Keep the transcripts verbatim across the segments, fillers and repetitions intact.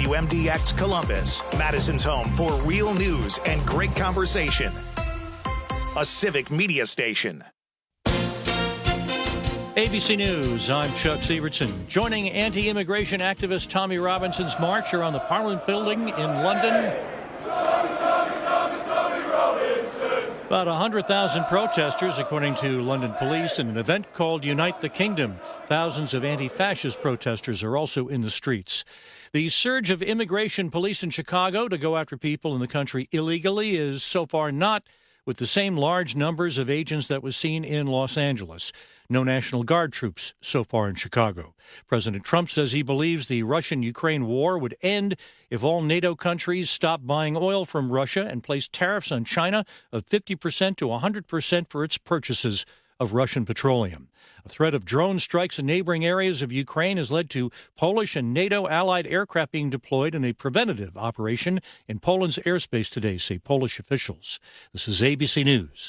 W M D X Columbus, Madison's home for real news and great conversation. A civic media station. A B C News, I'm Chuck Sievertson. Joining anti-immigration activist Tommy Robinson's march around the Parliament building in London. About one hundred thousand protesters, according to London police, in an event called Unite the Kingdom. Thousands of anti-fascist protesters are also in the streets. The surge of immigration police in Chicago to go after people in the country illegally is so far not with the same large numbers of agents that was seen in Los Angeles. No National Guard troops so far in Chicago. President Trump says he believes the Russian-Ukraine war would end if all NATO countries stopped buying oil from Russia and placed tariffs on China of fifty percent to one hundred percent for its purchases of Russian petroleum. A threat of drone strikes in neighboring areas of Ukraine has led to Polish and NATO allied aircraft being deployed in a preventative operation in Poland's airspace today, say Polish officials. This is A B C News.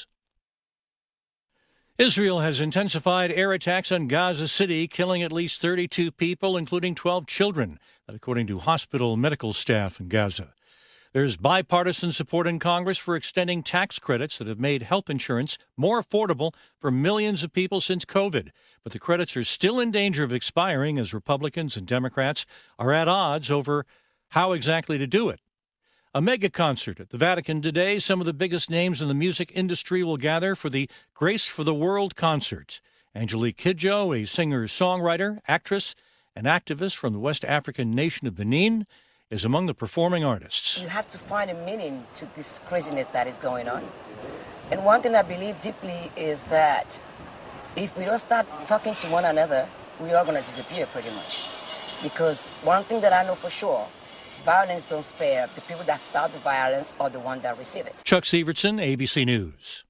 Israel has intensified air attacks on Gaza City, killing at least thirty-two people, including twelve children, that according to hospital medical staff in Gaza. There's bipartisan support in Congress for extending tax credits that have made health insurance more affordable for millions of people since COVID. But the credits are still in danger of expiring as Republicans and Democrats are at odds over how exactly to do it. A mega concert at the Vatican today. Some of the biggest names in the music industry will gather for the Grace for the World concert. Angelique Kidjo, a singer-songwriter, actress, and activist from the West African nation of Benin, is among the performing artists. You have to find a meaning to this craziness that is going on. And one thing I believe deeply is that if we don't start talking to one another, we are going to disappear pretty much. Because one thing that I know for sure, violence don't spare. The people that start the violence are the ones that receive it. Chuck Sievertson, A B C News.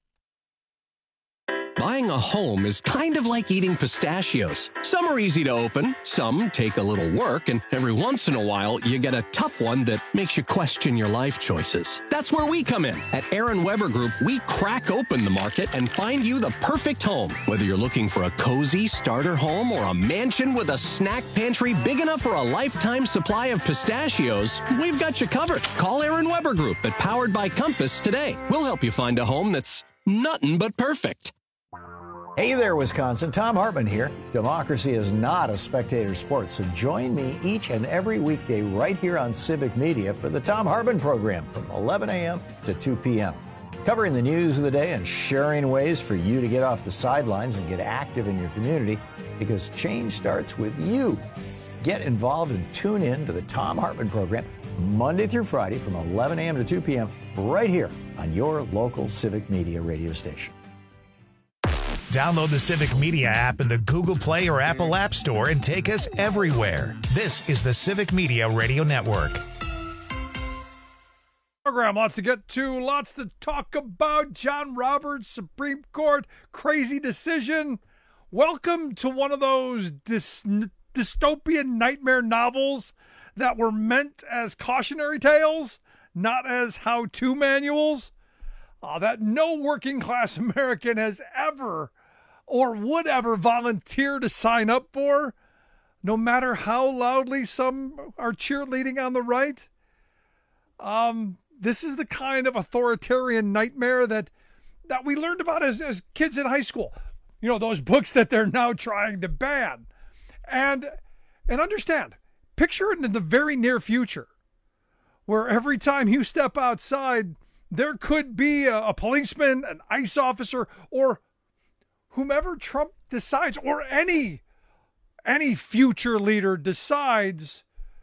Buying a home is kind of like eating pistachios. Some are easy to open, some take a little work, and every once in a while, you get a tough one that makes you question your life choices. That's where we come in. At Aaron Weber Group, we crack open the market and find you the perfect home. Whether you're looking for a cozy starter home or a mansion with a snack pantry big enough for a lifetime supply of pistachios, we've got you covered. Call Aaron Weber Group at Powered by Compass today. We'll help you find a home that's nothing but perfect. Hey there, Wisconsin. Tom Hartman here. Democracy is not a spectator sport, so join me each and every weekday right here on Civic Media for the Tom Hartman program from eleven a.m. to two p.m. Covering the news of the day and sharing ways for you to get off the sidelines and get active in your community, because change starts with you. Get involved and tune in to the Tom Hartman program Monday through Friday from eleven a.m. to two p.m. right here on your local Civic Media radio station. Download the Civic Media app in the Google Play or Apple App Store and take us everywhere. This is the Civic Media Radio Network. Program, lots to get to, lots to talk about. John Roberts, Supreme Court, crazy decision. Welcome to one of those dys- dystopian nightmare novels that were meant as cautionary tales, not as how-to manuals. Uh, that no working-class American has ever or would ever volunteer to sign up for, no matter how loudly some are cheerleading on the right. Um, this is the kind of authoritarian nightmare that that we learned about as, as kids in high school. You know, those books that they're now trying to ban. And, and understand, picture it in the very near future, where every time you step outside, there could be a, a policeman, an ICE officer, or whomever Trump decides, or any any future leader decides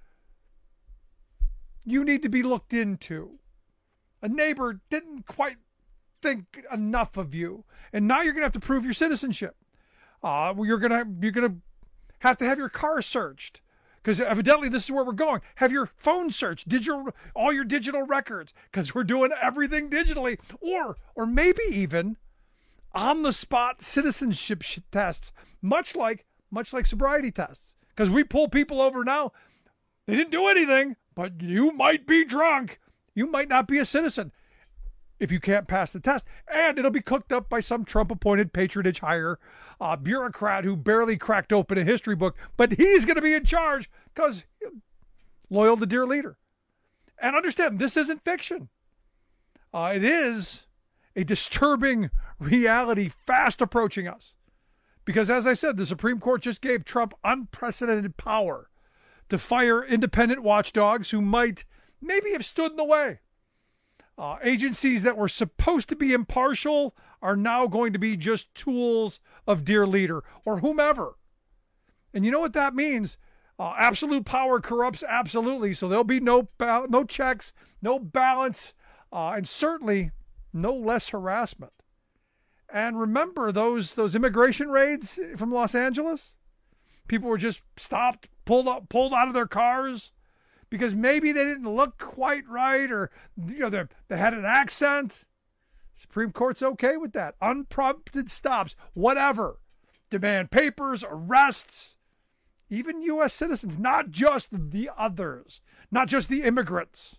you need to be looked into. A neighbor didn't quite think enough of you, and now you're going to have to prove your citizenship. Uh, you're going to you're going to have to have your car searched. Because evidently this is where we're going. Have your phone searched, digital, all your digital records, because we're doing everything digitally. Or, or maybe even on-the-spot citizenship tests, much like, much like sobriety tests. Because we pull people over now, they didn't do anything, but you might be drunk. You might not be a citizen if you can't pass the test. And it'll be cooked up by some Trump-appointed patronage hire uh, bureaucrat who barely cracked open a history book, but he's going to be in charge because loyal to dear leader. And understand, this isn't fiction. Uh, it is a disturbing reality fast approaching us. Because as I said, the Supreme Court just gave Trump unprecedented power to fire independent watchdogs who might maybe have stood in the way. Uh, agencies that were supposed to be impartial are now going to be just tools of dear leader or whomever. And you know what that means? Uh, absolute power corrupts absolutely. So there'll be no ba- no checks, no balance, uh, and certainly no less harassment. And remember those those immigration raids from Los Angeles? People were just stopped, pulled up, pulled out of their cars because maybe they didn't look quite right, or you know they they had an accent. Supreme Court's okay with that. Unprompted stops, whatever. Demand papers, arrests, even U S citizens, not just the others, not just the immigrants.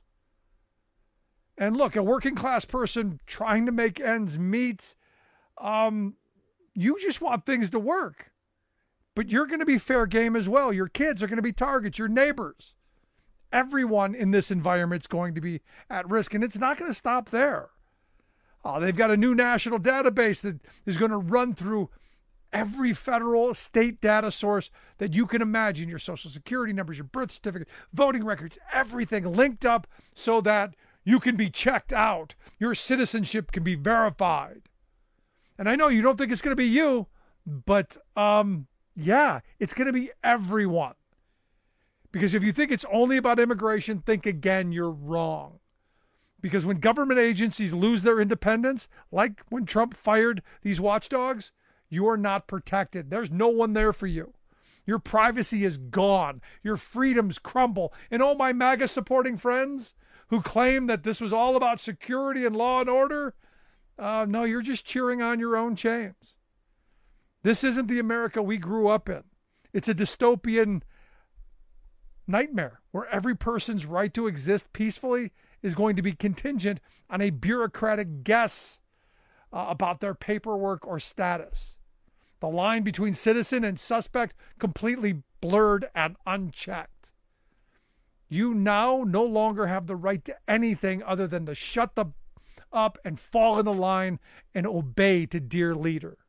And look, a working class person trying to make ends meet, um, you just want things to work. But you're going to be fair game as well. Your kids are going to be targets, your neighbors. Everyone in this environment is going to be at risk, and it's not going to stop there. Uh, they've got a new national database that is going to run through every federal state data source that you can imagine, your social security numbers, your birth certificate, voting records, everything linked up so that you can be checked out. Your citizenship can be verified. And I know you don't think it's going to be you, but um, yeah, it's going to be everyone. Because if you think it's only about immigration, think again, you're wrong. Because when government agencies lose their independence, like when Trump fired these watchdogs, you are not protected. There's no one there for you. Your privacy is gone. Your freedoms crumble. And all my MAGA supporting friends who claim that this was all about security and law and order, uh, no, you're just cheering on your own chains. This isn't the America we grew up in. It's a dystopian nightmare where every person's right to exist peacefully is going to be contingent on a bureaucratic guess uh, about their paperwork or status. The line between citizen and suspect completely blurred and unchecked. You now no longer have the right to anything other than to shut the up and fall in the line and obey to dear leader.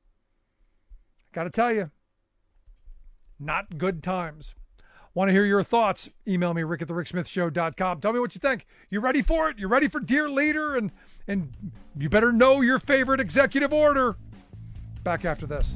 Got to tell you, not good times. Want to hear your thoughts? Email me, rick at the rick smith show dot com. Tell me what you think. You ready for it? You ready for dear leader? And, and you better know your favorite executive order. Back after this.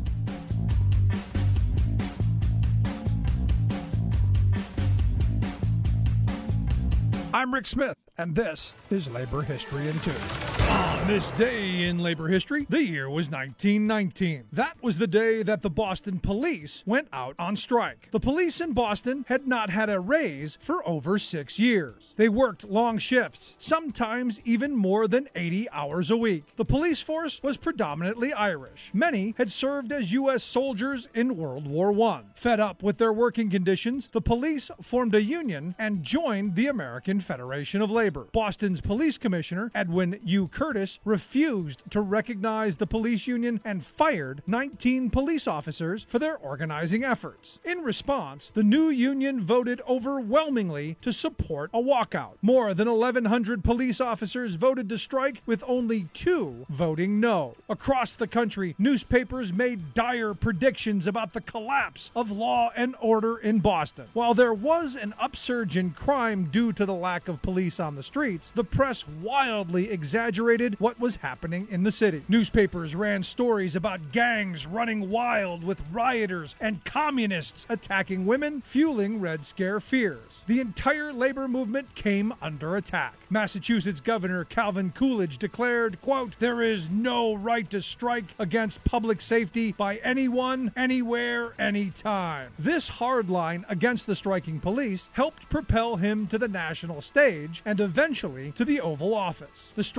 I'm Rick Smith, and this is Labor History in Two. On this day in labor history, the year was nineteen nineteen. That was the day that the Boston police went out on strike. The police in Boston had not had a raise for over six years. They worked long shifts, sometimes even more than eighty hours a week. The police force was predominantly Irish. Many had served as U S soldiers in World War One. Fed up with their working conditions, the police formed a union and joined the American Federation of Labor. Boston's police commissioner, Edwin U. Curtis, refused to recognize the police union and fired nineteen police officers for their organizing efforts. In response, the new union voted overwhelmingly to support a walkout. More than eleven hundred police officers voted to strike, with only two voting no. Across the country, newspapers made dire predictions about the collapse of law and order in Boston. While there was an upsurge in crime due to the lack of police on the streets, the press wildly exaggerated what was happening in the city. Newspapers ran stories about gangs running wild with rioters and communists attacking women, fueling Red Scare fears. The entire labor movement came under attack. Massachusetts Governor Calvin Coolidge declared, quote, "There is no right to strike against public safety by anyone, anywhere, anytime." This hard line against the striking police helped propel him to the national stage and eventually to the Oval Office. The striking police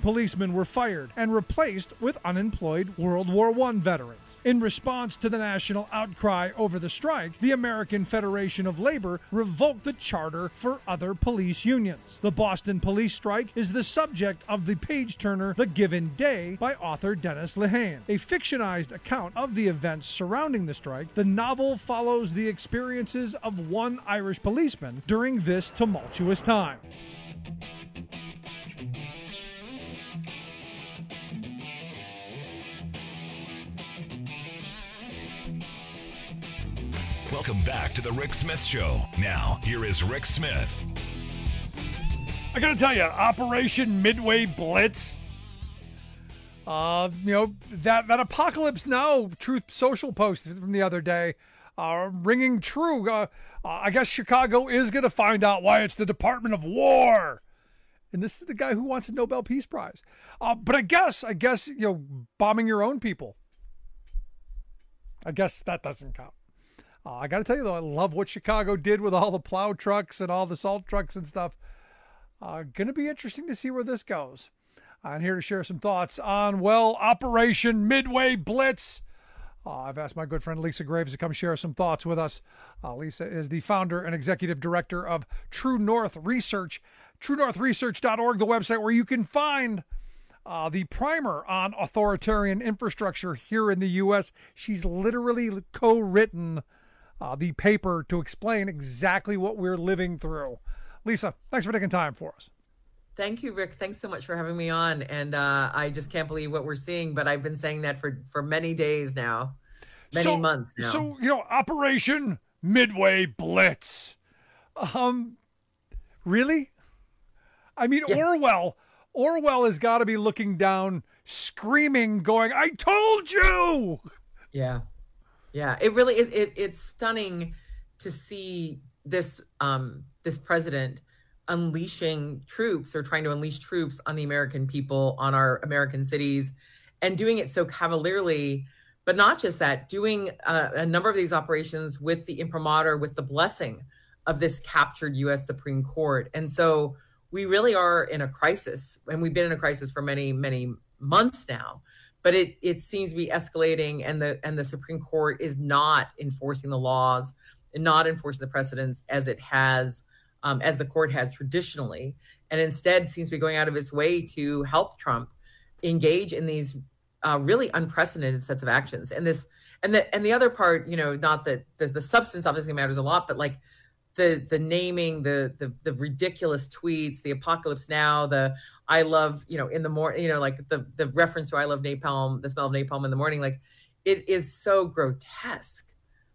policemen were fired and replaced with unemployed World War One veterans. In response to the national outcry over the strike, the American Federation of Labor revoked the charter for other police unions. The Boston police strike is the subject of the page-turner The Given Day by author Dennis Lehane. A fictionized account of the events surrounding the strike, the novel follows the experiences of one Irish policeman during this tumultuous time. Welcome back to the Rick Smith Show. Now, here is Rick Smith. I gotta tell you, Operation Midway Blitz, uh, you know, that, that Apocalypse Now Truth Social post from the other day, uh, ringing true. Uh, uh, I guess Chicago is gonna find out why it's the Department of War. And this is the guy who wants a Nobel Peace Prize. Uh, but I guess, I guess, you know, bombing your own people, I guess that doesn't count. Uh, I got to tell you, though, I love what Chicago did with all the plow trucks and all the salt trucks and stuff. Uh, going to be interesting to see where this goes. I'm here to share some thoughts on, well, Operation Midway Blitz. Uh, I've asked my good friend Lisa Graves to come share some thoughts with us. Uh, Lisa is the founder and executive director of True North Research, true north research dot org, the website where you can find Uh, the primer on authoritarian infrastructure here in the U S. She's literally co-written uh, the paper to explain exactly what we're living through. Lisa, thanks for taking time for us. Thank you, Rick. Thanks so much for having me on. And uh, I just can't believe what we're seeing, but I've been saying that for, for many days now, many so, months now. So, you know, Operation Midway Blitz. Um, really? I mean, yeah. Orwell... Orwell has got to be looking down, screaming, going, I told you. Yeah. Yeah. It really, it, it it's stunning to see this, um, this president unleashing troops or trying to unleash troops on the American people, on our American cities, and doing it so cavalierly. But not just that, doing a, a number of these operations with the imprimatur, with the blessing of this captured U S Supreme Court. And so we really are in a crisis, and we've been in a crisis for many, many months now, but it it seems to be escalating, and the and the Supreme Court is not enforcing the laws and not enforcing the precedents as it has, um, as the court has traditionally, and instead seems to be going out of its way to help Trump engage in these uh, really unprecedented sets of actions. And this, and the and the other part, you know, not that the, the substance obviously matters a lot, but like the the naming, the the the ridiculous tweets, the Apocalypse Now, the I love, you know, in the morning, you know, like the the reference to I love napalm, the smell of napalm in the morning, like it is so grotesque.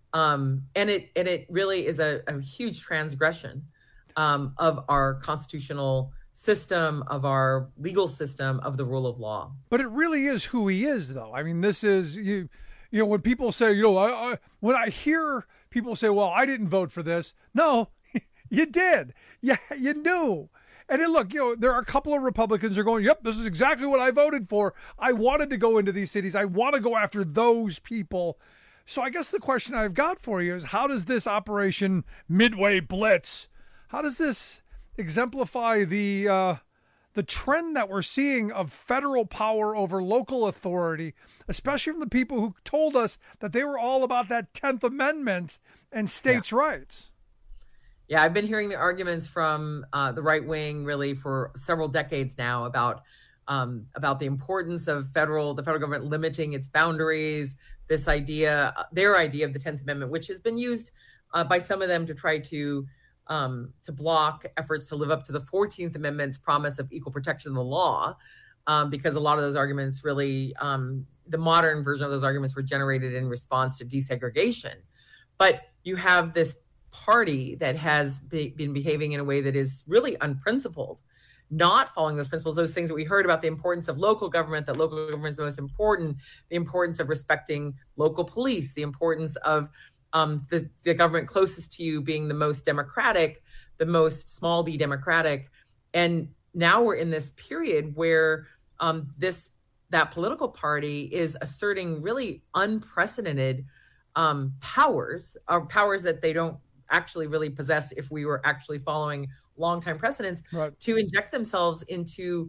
Um, and it and it really is a, a huge transgression um, of our constitutional system, of our legal system, of the rule of law. But it really is who he is, though. I mean, this is, you you know, when people say, you know, I, I, when I hear people say, well, I didn't vote for this. No, you did. Yeah, you knew. And then look, you know, there are a couple of Republicans who are going, yep, this is exactly what I voted for. I wanted to go into these cities. I want to go after those people. So I guess the question I've got for you is, how does this Operation Midway Blitz, how does this exemplify the uh, the trend that we're seeing of federal power over local authority, especially from the people who told us that they were all about that tenth Amendment and states' yeah. rights? Yeah, I've been hearing the arguments from uh, the right wing really for several decades now about um, about the importance of federal the federal government limiting its boundaries. This idea, their idea of the tenth Amendment, which has been used uh, by some of them to try to um, to block efforts to live up to the fourteenth Amendment's promise of equal protection of the law, um, because a lot of those arguments really, um, the modern version of those arguments were generated in response to desegregation. But you have this party that has be, been behaving in a way that is really unprincipled, not following those principles, those things that we heard about, the importance of local government, that local government is the most important, the importance of respecting local police, the importance of um, the, the government closest to you being the most democratic, the most small d democratic. And now we're in this period where um, this that political party is asserting really unprecedented um, powers, or powers that they don't actually really possess if we were actually following longtime precedents, right, to inject themselves into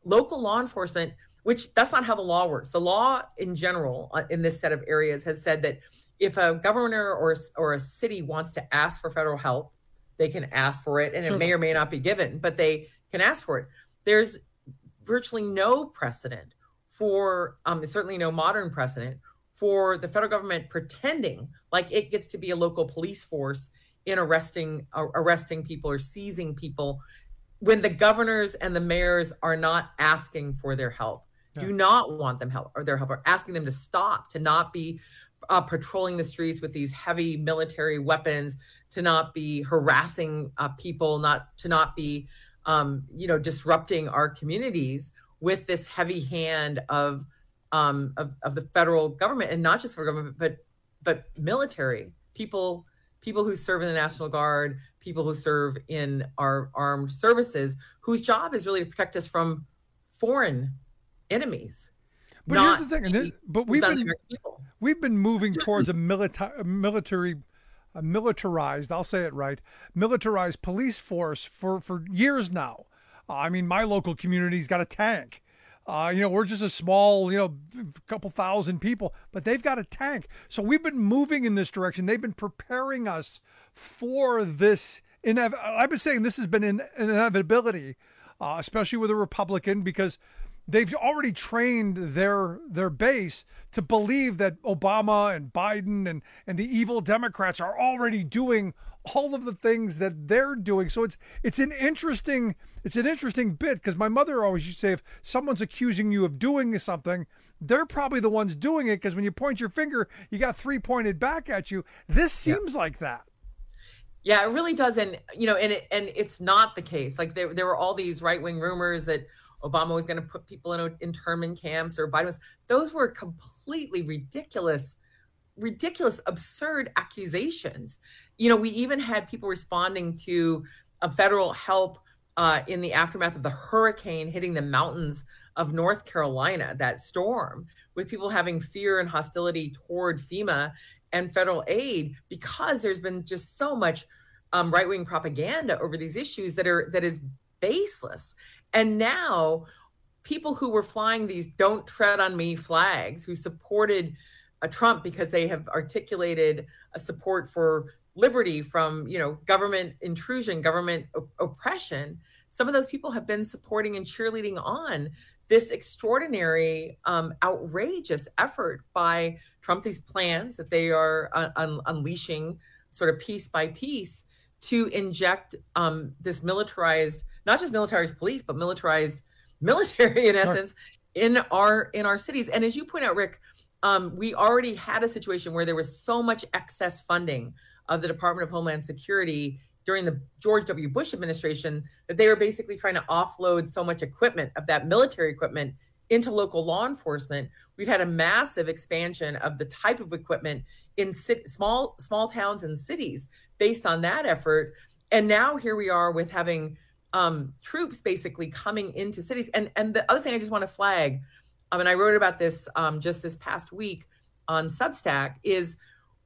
local law enforcement, which that's not how the law works. The law in general uh, in this set of areas has said that if a governor or, or a city wants to ask for federal help, they can ask for it, and sure. It may or may not be given, but they can ask for it. There's virtually no precedent for, um, certainly no modern precedent for the federal government pretending like it gets to be a local police force in arresting uh, arresting people or seizing people when the governors and the mayors are not asking for their help, yeah. do not want them help or their help, or asking them to stop, to not be uh, patrolling the streets with these heavy military weapons, to not be harassing uh, people, not to not be, um, you know, disrupting our communities with this heavy hand of, um, of of the federal government, and not just federal government, but but military people, people who serve in the National Guard, people who serve in our armed services, whose job is really to protect us from foreign enemies. But here's the thing, and it, but we've been we've been moving towards a military, military, a militarized, I'll say it right, militarized police force for for years now. Uh, I mean, my local community's got a tank. Uh, you know, we're just a small, you know, couple thousand people, but they've got a tank. So we've been moving in this direction. They've been preparing us for this. Inev- I've been saying this has been an inevitability, uh, especially with a Republican, because they've already trained their their base to believe that Obama and Biden and, and the evil Democrats are already doing all of the things that they're doing. So it's it's an interesting it's an interesting bit, because my mother always used to say, if someone's accusing you of doing something, they're probably the ones doing it, because when you point your finger, you got three pointed back at you. This seems yeah. like that. Yeah, it really does. And, you know, and it, and it's not the case. Like there, there were all these right-wing rumors that Obama was going to put people in internment camps, or Biden was. Those were completely ridiculous, ridiculous, absurd accusations. You know, we even had people responding to a federal help uh, in the aftermath of the hurricane hitting the mountains of North Carolina, that storm, with people having fear and hostility toward FEMA and federal aid, because there's been just so much um, right-wing propaganda over these issues that are that is baseless. And now people who were flying these "Don't Tread on Me" flags, who supported uh, Trump because they have articulated a support for liberty from, you know, government intrusion, government op- oppression, some of those people have been supporting and cheerleading on this extraordinary, um, outrageous effort by Trump, these plans that they are uh, un- unleashing sort of piece by piece to inject um, this militarized, not just militarized police, but militarized military, in essence, sure. in our in our cities. And as you point out, Rick, um, we already had a situation where there was so much excess funding of the Department of Homeland Security during the George W. Bush administration that they were basically trying to offload so much equipment, of that military equipment, into local law enforcement. We've had a massive expansion of the type of equipment in sit- small small towns and cities based on that effort. And now here we are with having um, troops basically coming into cities. And and the other thing I just want to flag, um, and I wrote about this um, just this past week on Substack, is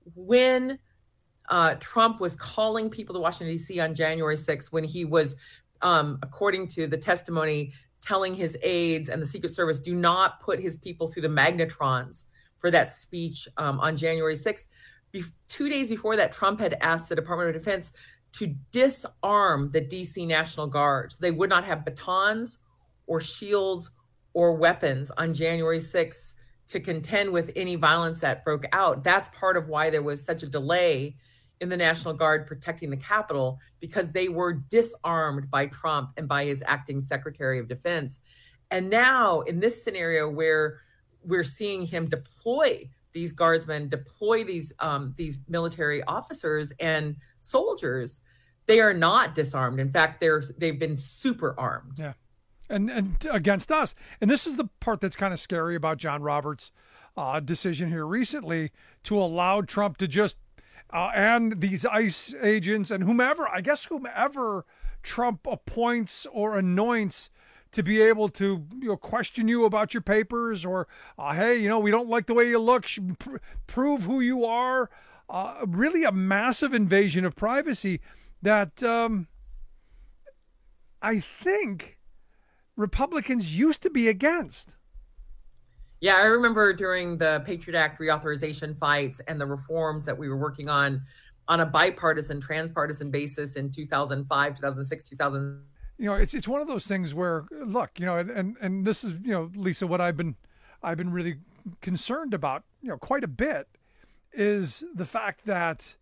when uh, Trump was calling people to Washington, D C on January sixth, when he was, um, according to the testimony, telling his aides and the Secret Service, do not put his people through the magnetrons for that speech um, on January sixth. Be- two days before that, Trump had asked the Department of Defense to disarm the D C National Guard. So they would not have batons or shields or weapons on January sixth to contend with any violence that broke out. That's part of why there was such a delay in the National Guard protecting the Capitol, because they were disarmed by Trump and by his acting Secretary of Defense. And now in this scenario where we're seeing him deploy these guardsmen, deploy these um, these military officers and soldiers, they are not disarmed. In fact, they're they've been super armed. Yeah, and and against us. And this is the part that's kind of scary about John Roberts' uh, decision here recently, to allow Trump to just Uh, and these ICE agents and whomever, I guess whomever Trump appoints or anoints to be able to, you know, question you about your papers, or, uh, hey, you know, we don't like the way you look, pr- prove who you are. Uh, really a massive invasion of privacy that um, I think Republicans used to be against. Yeah, I remember during the Patriot Act reauthorization fights and the reforms that we were working on on a bipartisan, transpartisan basis in two thousand five, two thousand six, two thousand. You know, it's it's one of those things where, look, you know, and, and, and this is, you know, Lisa, what I've been I've been really concerned about, you know, quite a bit is the fact that,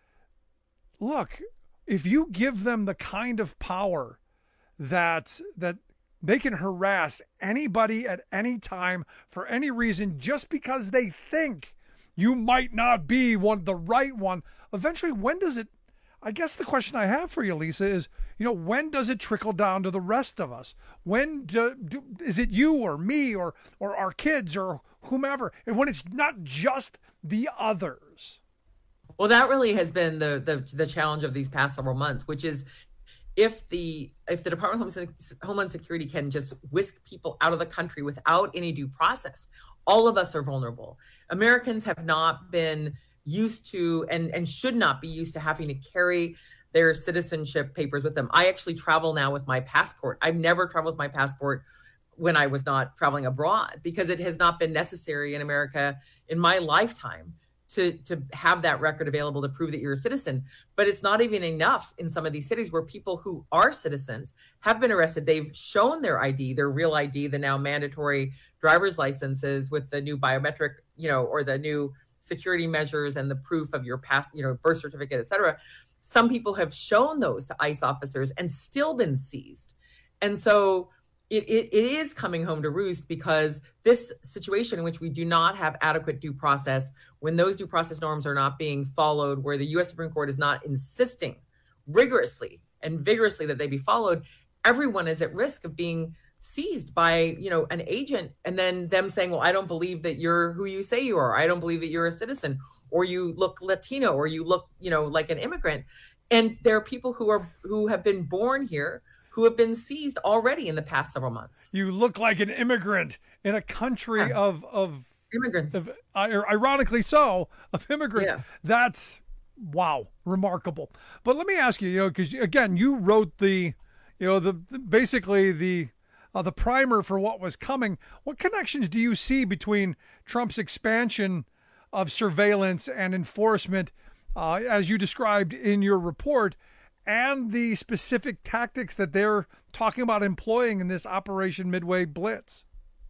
look, if you give them the kind of power that that they can harass anybody at any time for any reason just because they think you might not be one the right one, eventually, when does it, I guess the question I have for you, Lisa, is, you know, when does it trickle down to the rest of us? When do, do, is it you or me or or our kids or whomever? And when it's not just the others. Well, that really has been the the, the challenge of these past several months, which is if the if the Department of Homeland Security can just whisk people out of the country without any due process, all of us are vulnerable. Americans have not been used to and, and should not be used to having to carry their citizenship papers with them. I actually travel now with my passport. I've never traveled with my passport when I was not traveling abroad because it has not been necessary in America in my lifetime to, to have that record available to prove that you're a citizen. But it's not even enough in some of these cities where people who are citizens have been arrested. They've shown their I D, their real I D, the now mandatory driver's licenses with the new biometric, you know, or the new security measures and the proof of your past, you know, birth certificate, et cetera. Some people have shown those to ICE officers and still been seized. And so it, it, it is coming home to roost because this situation in which we do not have adequate due process, when those due process norms are not being followed, where the U S Supreme Court is not insisting rigorously and vigorously that they be followed, everyone is at risk of being seized by, you know, an agent and then them saying, well, I don't believe that you're who you say you are. I don't believe that you're a citizen, or you look Latino, or you look, you know, like an immigrant. And there are people who are who have been born here who have been seized already in the past several months. You look like an immigrant in a country yeah. of of immigrants, of, ironically so, of immigrants. Yeah. That's wow, remarkable. But let me ask you, you know, because again, you wrote the, you know, the basically the. Uh, the primer for what was coming. What connections do you see between Trump's expansion of surveillance and enforcement, uh, as you described in your report, and the specific tactics that they're talking about employing in this Operation Midway Blitz?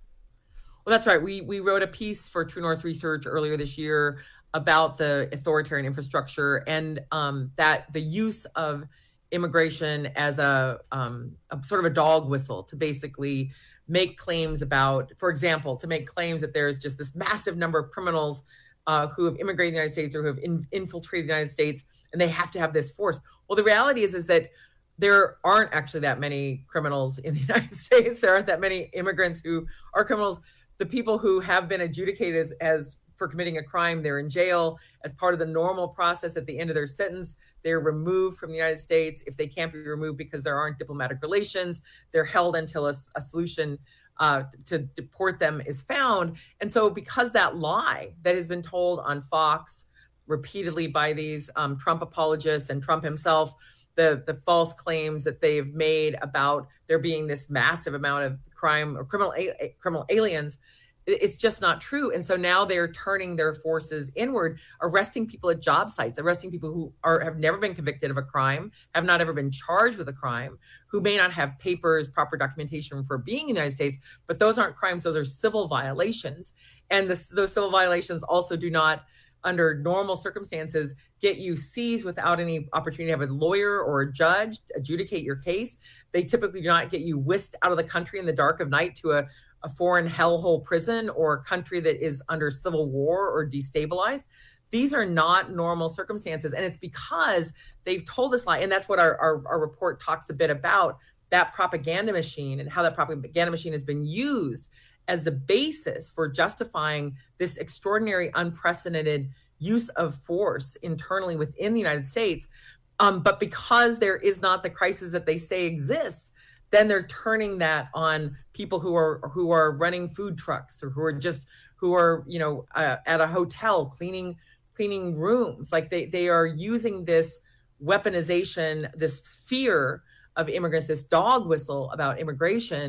Well, that's right. We we wrote a piece for True North Research earlier this year about the authoritarian infrastructure and um, that the use of immigration as a, um, a sort of a dog whistle to basically make claims about, for example, to make claims that there's just this massive number of criminals uh, who have immigrated in the United States or who have in, infiltrated the United States, and they have to have this force. Well, the reality is, is that there aren't actually that many criminals in the United States. There aren't that many immigrants who are criminals. The people who have been adjudicated as, as for committing a crime, they're in jail as part of the normal process. At the end of their sentence, they're removed from the United States. If they can't be removed because there aren't diplomatic relations, they're held until a, a solution uh, to deport them is found. And so because that lie that has been told on Fox repeatedly by these um, Trump apologists and Trump himself, the, the false claims that they've made about there being this massive amount of crime or criminal a- criminal aliens, it's just not true. And so now they're turning their forces inward, arresting people at job sites, arresting people who are have never been convicted of a crime, have not ever been charged with a crime, who may not have papers, proper documentation for being in the United States, but those aren't crimes, those are civil violations. And this, those civil violations also do not, under normal circumstances, get you seized without any opportunity to have a lawyer or a judge adjudicate your case. They typically do not get you whisked out of the country in the dark of night to a a foreign hellhole prison or a country that is under civil war or destabilized. These are not normal circumstances. And it's because they've told this lie. And that's what our, our, our report talks a bit about, that propaganda machine and how that propaganda machine has been used as the basis for justifying this extraordinary, unprecedented use of force internally within the United States. Um, but because there is not the crisis that they say exists, then they're turning that on people who are who are running food trucks or who are just who are, you know, uh, at a hotel cleaning cleaning rooms. Like they they are using this weaponization, this fear of immigrants, this dog whistle about immigration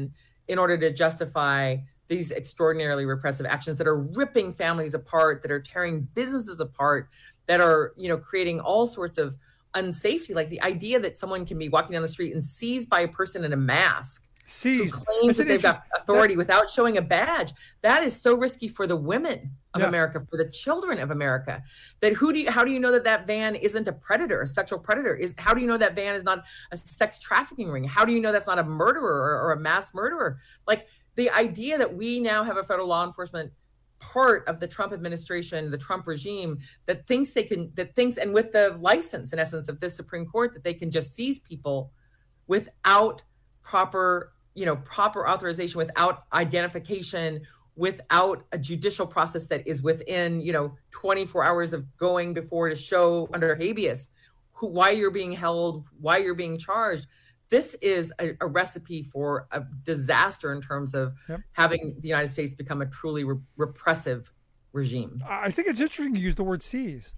in order to justify these extraordinarily repressive actions that are ripping families apart, that are tearing businesses apart, that are, you know, creating all sorts of unsafety. Like the idea that someone can be walking down the street and seized by a person in a mask Seized. who claims that they've got authority that, without showing a badge. That is so risky for the women of yeah. America, for the children of America. That who do you, how do you know that that van isn't a predator, a sexual predator? Is how do you know that van is not a sex trafficking ring? How do you know that's not a murderer or, or a mass murderer? Like the idea that we now have a federal law enforcement part of the Trump administration, the Trump regime, that thinks they can, that thinks, and with the license, in essence, of this Supreme Court, that they can just seize people without proper, you know, proper authorization, without identification, without a judicial process that is within, you know, twenty-four hours of going before to show under habeas who, why you're being held, why you're being charged. This is a, a recipe for a disaster in terms of yep. having the United States become a truly re- repressive regime. I think it's interesting you use the word seize.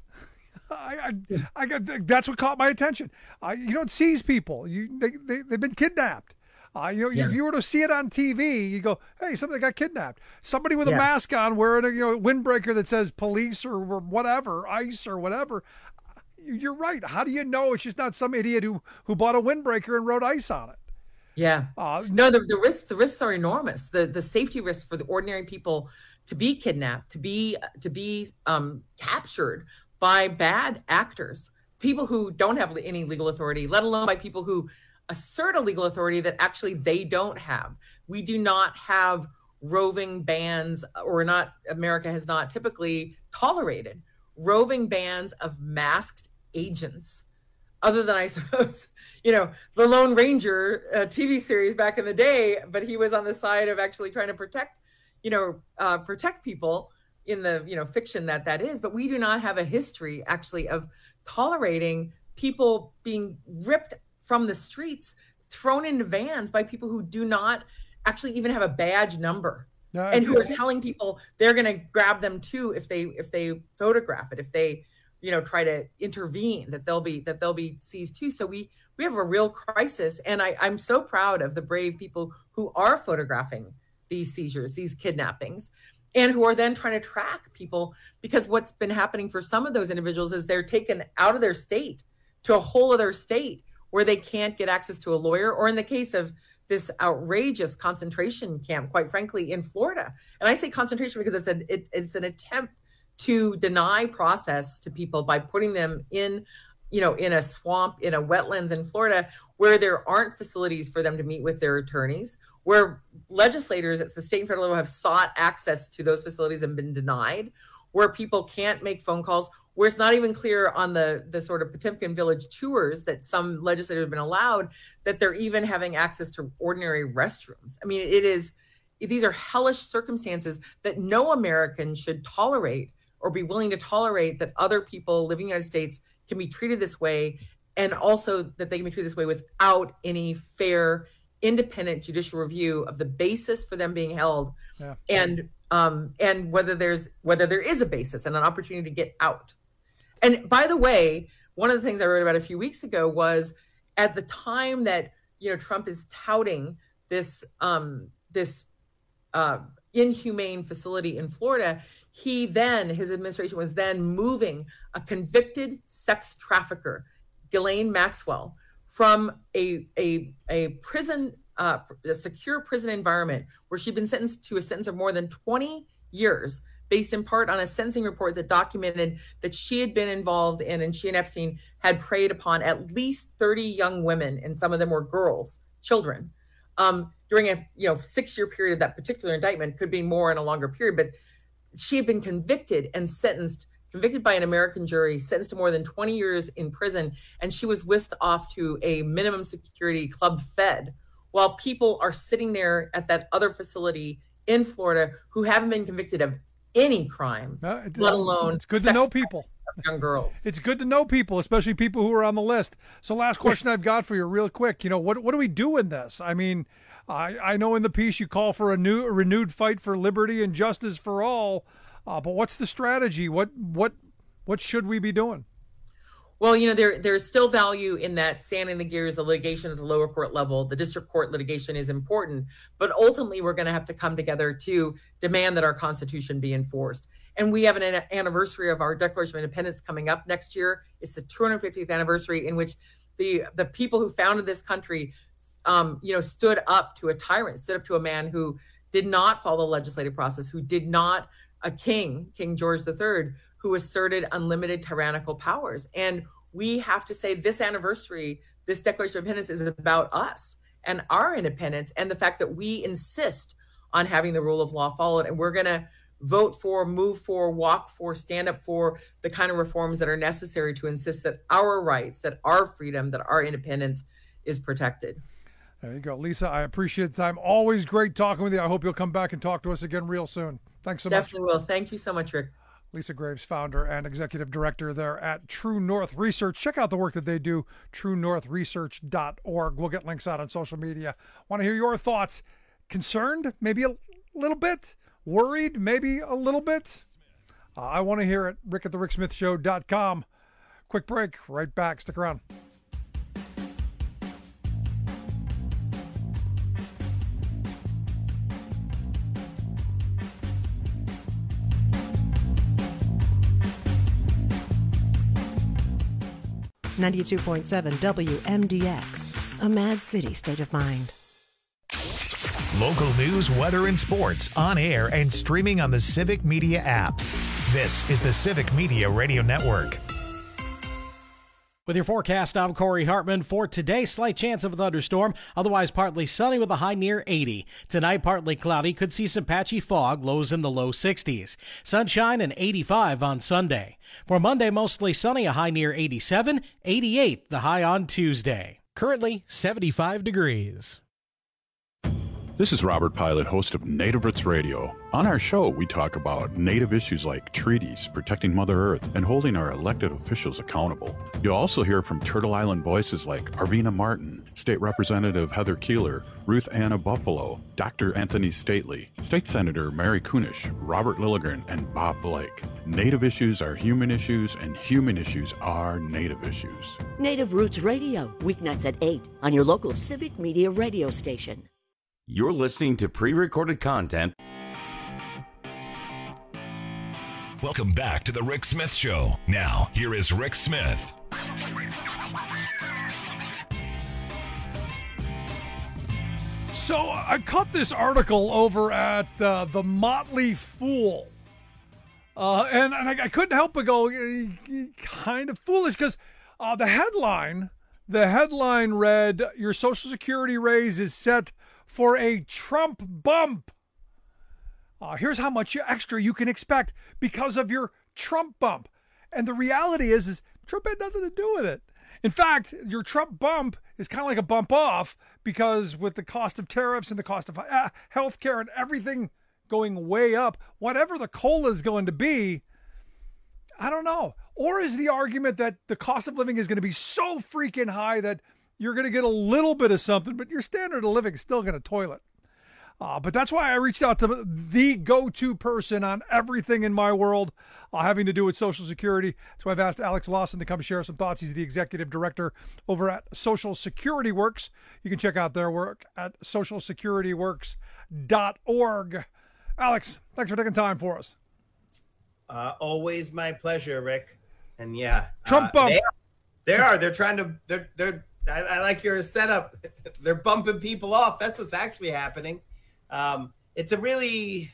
I, I, I got, that's what caught my attention. Uh, you don't seize people. You, they, they, they've been kidnapped. Uh, you know, yeah. if you were to see it on T V, you go, "Hey, somebody got kidnapped." Somebody with yeah. a mask on, wearing a you know windbreaker that says police or whatever, ICE or whatever. You're right. How do you know it's just not some idiot who who bought a windbreaker and wrote ICE on it? Yeah. Uh, no, the, the risks the risks are enormous. The the safety risks for the ordinary people to be kidnapped, to be to be um, captured by bad actors, people who don't have any legal authority, let alone by people who assert a legal authority that actually they don't have. We do not have roving bands, or not, America has not typically tolerated roving bands of masked agents, other than, I suppose, you know, the Lone Ranger uh, T V series back in the day, but he was on the side of actually trying to protect, you know, uh, protect people in the, you know, fiction that that is. But we do not have a history actually of tolerating people being ripped from the streets, thrown into vans by people who do not actually even have a badge number, no, and who are telling people they're going to grab them too if they if they photograph it, if they, you know, try to intervene, that they'll be that they'll be seized too. So we we have a real crisis, and I, I'm so proud of the brave people who are photographing these seizures, these kidnappings, and who are then trying to track people, because what's been happening for some of those individuals is they're taken out of their state to a whole other state where they can't get access to a lawyer, or in the case of this outrageous concentration camp, quite frankly, in Florida. And I say concentration because it's an it, it's an attempt to deny process to people by putting them in, you know, in a swamp, in a wetlands in Florida, where there aren't facilities for them to meet with their attorneys, where legislators at the state and federal level have sought access to those facilities and been denied, where people can't make phone calls, where it's not even clear on the, the sort of Potemkin Village tours that some legislators have been allowed that they're even having access to ordinary restrooms. I mean, it is, these are hellish circumstances that no American should tolerate or be willing to tolerate, that other people living in the United States can be treated this way, and also that they can be treated this way without any fair, independent judicial review of the basis for them being held, yeah. and um, and whether there's whether there is a basis and an opportunity to get out. And by the way, one of the things I wrote about a few weeks ago was, at the time that, you know, Trump is touting this um, this uh, inhumane facility in Florida, he then, his administration was then moving a convicted sex trafficker, Ghislaine Maxwell, from a a a prison, uh, a secure prison environment where she'd been sentenced to a sentence of more than twenty years, based in part on a sentencing report that documented that she had been involved in, and she and Epstein had preyed upon at least thirty young women, and some of them were girls, children, um, during a you know six-year period of that particular indictment. Could be more in a longer period, but she had been convicted and sentenced, convicted by an American jury, sentenced to more than twenty years in prison, and she was whisked off to a minimum security Club Fed, while people are sitting there at that other facility in Florida who haven't been convicted of any crime, no, it, let alone it's good to know people, young girls. It's good to know people, especially people who are on the list. So last question I've got for you real quick, you know, what what do we do in this? I mean, I, I know in the piece you call for a new a renewed fight for liberty and justice for all, uh, but what's the strategy? What what what should we be doing? Well, you know, there there's still value in that sanding the gears, the litigation at the lower court level. The district court litigation is important, but ultimately we're going to have to come together to demand that our Constitution be enforced. And we have an anniversary of our Declaration of Independence coming up next year. It's the two hundred fiftieth anniversary in which the the people who founded this country, um, you know, stood up to a tyrant, stood up to a man who did not follow the legislative process, who did not, a king, King George the Third, who asserted unlimited tyrannical powers. And we have to say this anniversary, this Declaration of Independence is about us and our independence and the fact that we insist on having the rule of law followed. And we're going to vote for, move for, walk for, stand up for the kind of reforms that are necessary to insist that our rights, that our freedom, that our independence is protected. There you go. Lisa, I appreciate the time. Always great talking with you. I hope you'll come back and talk to us again real soon. Thanks so Definitely much. Definitely will. Thank you so much, Rick. Lisa Graves, founder and executive director there at True North Research. Check out the work that they do, true north research dot org. We'll get links out on social media. Want to hear your thoughts? Concerned? Maybe a little bit? Worried? Maybe a little bit? Uh, I want to hear it. Rick at the rick smith show dot com. Quick break. Right back. Stick around. ninety-two point seven W M D X, a Mad City state of mind. Local news, weather, and sports on air and streaming on the Civic Media app. This is the Civic Media Radio Network. With your forecast, I'm Corey Hartman. For today, slight chance of a thunderstorm, otherwise partly sunny with a high near eighty. Tonight, partly cloudy, could see some patchy fog, lows in the low sixties. Sunshine and eighty-five on Sunday. For Monday, mostly sunny, a high near eighty-seven, eighty-eight the high on Tuesday. Currently seventy-five degrees. This is Robert Pilot, host of Native Roots Radio. On our show, we talk about Native issues like treaties, protecting Mother Earth, and holding our elected officials accountable. You'll also hear from Turtle Island voices like Arvina Martin, State Representative Heather Keeler, Ruth Anna Buffalo, Doctor Anthony Stately, State Senator Mary Kunish, Robert Lilligren, and Bob Blake. Native issues are human issues, and human issues are Native issues. Native Roots Radio, weeknights at eight on your local Civic Media radio station. You're listening to pre-recorded content. Welcome back to the Rick Smith Show. Now, here is Rick Smith. So I caught this article over at uh, The Motley Fool. Uh, and and I, I couldn't help but go eh, kind of foolish because uh, the headline, the headline read, "Your Social Security raise is set for a Trump bump. Uh, here's how much extra you can expect because of your Trump bump." And the reality is, is Trump had nothing to do with it. In fact, your Trump bump is kind of like a bump off because with the cost of tariffs and the cost of uh, health care and everything going way up, whatever the COLA is going to be, I don't know. Or is the argument that the cost of living is going to be so freaking high that you're going to get a little bit of something, but your standard of living is still going to toilet. Uh, but that's why I reached out to the go-to person on everything in my world uh, having to do with Social Security. So I've asked Alex Lawson to come share some thoughts. He's the executive director over at Social Security Works. You can check out their work at social security works dot org. Alex, thanks for taking time for us. Uh, always my pleasure, Rick. And yeah, Trump uh, bump. They are, they are. They're trying to. They're. They're. I, I like your setup. They're bumping people off. That's what's actually happening. Um, it's a really.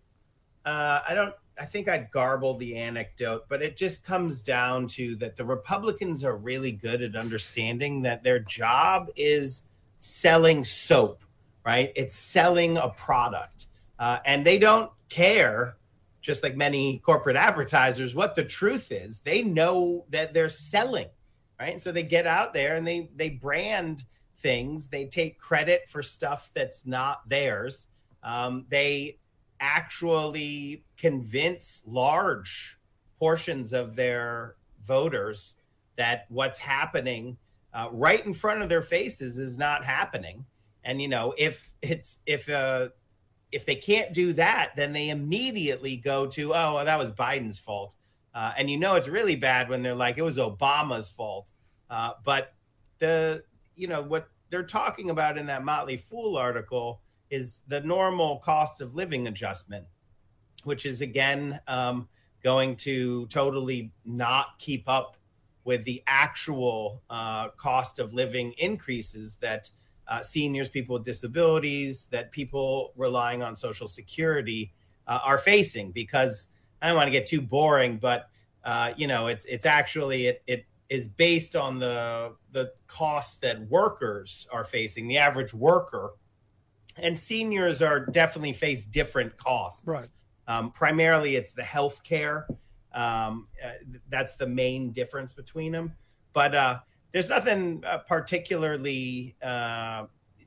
Uh, I don't. I think I'd garble the anecdote, but it just comes down to that the Republicans are really good at understanding that their job is selling soap, right? It's selling a product, uh, and they don't care. Just like many corporate advertisers, what the truth is, they know that they're selling, right? And so they get out there and they they brand things. They take credit for stuff that's not theirs. Um, they actually convince large portions of their voters that what's happening uh, right in front of their faces is not happening. And, you know, if it's if uh if they can't do that, then they immediately go to, oh, well, that was Biden's fault. Uh, and you know it's really bad when they're like, it was Obama's fault. Uh, but the, you know, what they're talking about in that Motley Fool article is the normal cost of living adjustment, which is, again, um, going to totally not keep up with the actual uh, cost of living increases that uh, seniors, people with disabilities, that people relying on Social Security uh, are facing. Because I don't want to get too boring, but uh, you know, it's it's actually it it is based on the the costs that workers are facing, the average worker, and seniors are definitely face different costs. Right. Um, primarily, it's the health care. Um, uh, that's the main difference between them. But uh, there's nothing uh, particularly uh,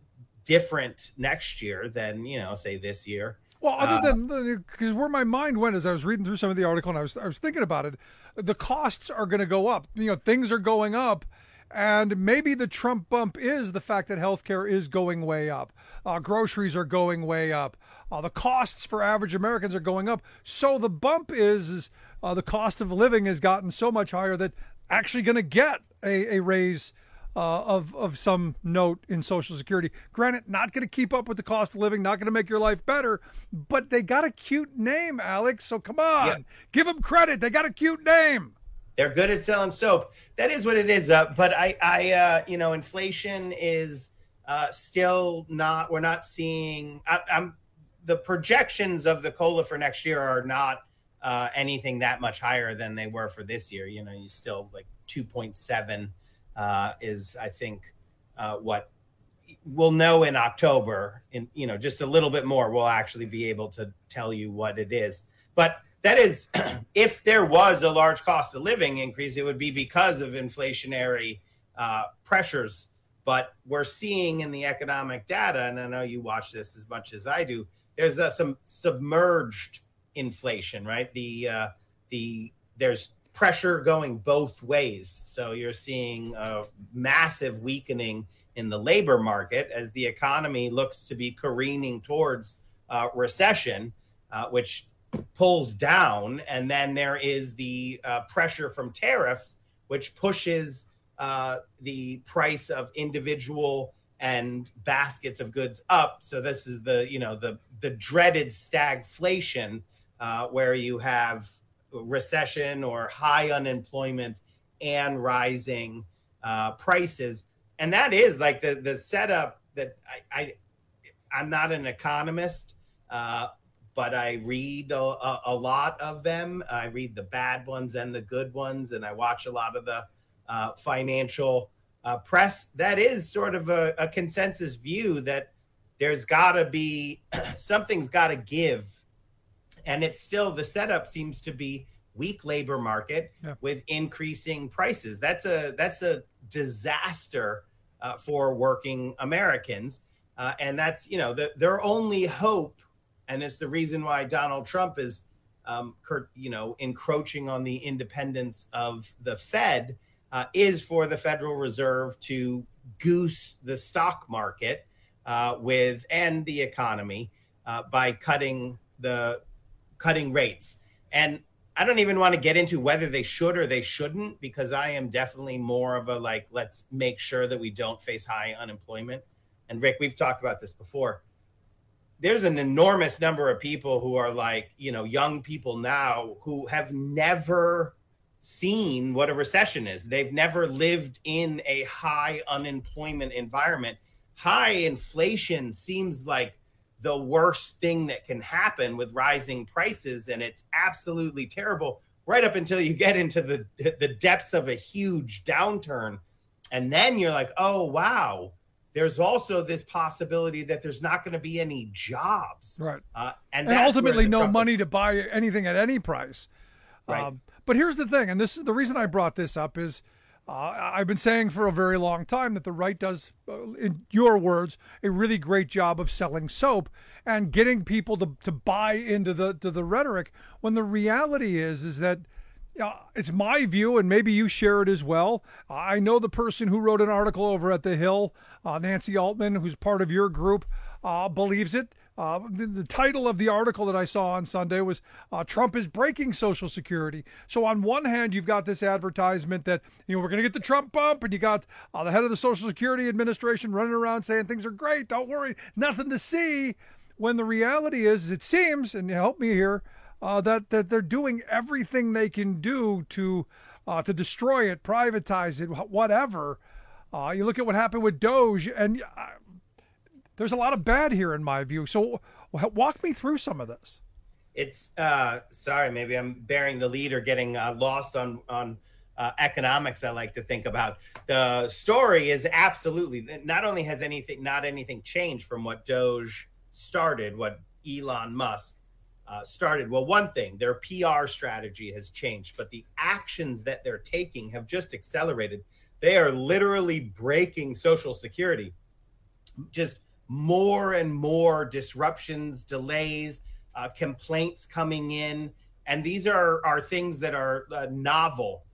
different next year than, you know, say this year. Well, other Uh, than because where my mind went as I was reading through some of the article and I was I was thinking about it, the costs are going to go up. You know, things are going up. And maybe the Trump bump is the fact that healthcare is going way up. Uh, groceries are going way up. Uh, the costs for average Americans are going up. So the bump is, is uh, the cost of living has gotten so much higher that actually going to get a, a raise uh, of, of some note in Social Security. Granted, not going to keep up with the cost of living, not going to make your life better, but they got a cute name, Alex. So come on, Yeah. give them credit. They got a cute name. They're good at selling soap. That is what it is. Uh, but I, I, uh, you know, inflation is uh, still not. We're not seeing. I, I'm the projections of the COLA for next year are not uh, anything that much higher than they were for this year. You know, you still like two point seven uh, is, I think, uh, what we'll know in October. In you know, just a little bit more, we'll actually be able to tell you what it is. But that is, if there was a large cost of living increase, it would be because of inflationary uh, pressures. But we're seeing in the economic data, and I know you watch this as much as I do, there's uh, some submerged inflation, right? The uh, the there's pressure going both ways. So you're seeing a massive weakening in the labor market as the economy looks to be careening towards uh, recession, uh, which pulls down, and then there is the uh, pressure from tariffs, which pushes uh, the price of individual and baskets of goods up. So this is the, you know, the the dreaded stagflation, uh, where you have recession or high unemployment and rising uh, prices, and that is like the the setup that I, I I'm not an economist. Uh, But I read a, a, a lot of them. I read the bad ones and the good ones, and I watch a lot of the uh, financial uh, press. That is sort of a, a consensus view that there's got to be something's got to give, and it's still the setup seems to be weak labor market Yeah. with increasing prices. That's a that's a disaster uh, for working Americans, uh, and that's you know the, their only hope. And it's the reason why Donald Trump is, um, you know, encroaching on the independence of the Fed, uh, is for the Federal Reserve to goose the stock market uh, with and the economy uh, by cutting the cutting rates. And I don't even want to get into whether they should or they shouldn't, because I am definitely more of a like, let's make sure that we don't face high unemployment. And Rick, we've talked about this before. There's an enormous number of people who are like, you know, young people now who have never seen what a recession is. They've never lived in a high unemployment environment. High inflation seems like the worst thing that can happen with rising prices, and it's absolutely terrible right up until you get into the the depths of a huge downturn. And then you're like, oh, wow. There's also this possibility that there's not going to be any jobs. Right. Uh, and and that's ultimately where the no Trump- money to buy anything at any price. Right. Um, but here's the thing, and this is the reason I brought this up is uh, I've been saying for a very long time that the right does, uh, in your words, a really great job of selling soap and getting people to, to buy into the to the rhetoric, when the reality is is that uh, it's my view, and maybe you share it as well. I know the person who wrote an article over at The Hill, uh, Nancy Altman, who's part of your group, uh, believes it, Uh, the, the title of the article that I saw on Sunday was uh, Trump is breaking Social Security. So on one hand, you've got this advertisement that, you know, we're going to get the Trump bump, and you got uh, the head of the Social Security Administration running around saying things are great, don't worry, nothing to see. When the reality is, it seems, and help me here, uh, that, that they're doing everything they can do to uh, to destroy it, privatize it, whatever. Uh, you look at what happened with Doge, and uh, there's a lot of bad here in my view. So walk me through some of this. It's uh, sorry, maybe I'm bearing the lead or getting uh, lost on on uh, economics. I like to think about the story is absolutely not only has anything not anything changed from what Doge started, what Elon Musk uh, started. Well, one thing, their P R strategy has changed, but the actions that they're taking have just accelerated. They are literally breaking Social Security. Just more and more disruptions, delays, uh, complaints coming in. And these are, are things that are uh, novel,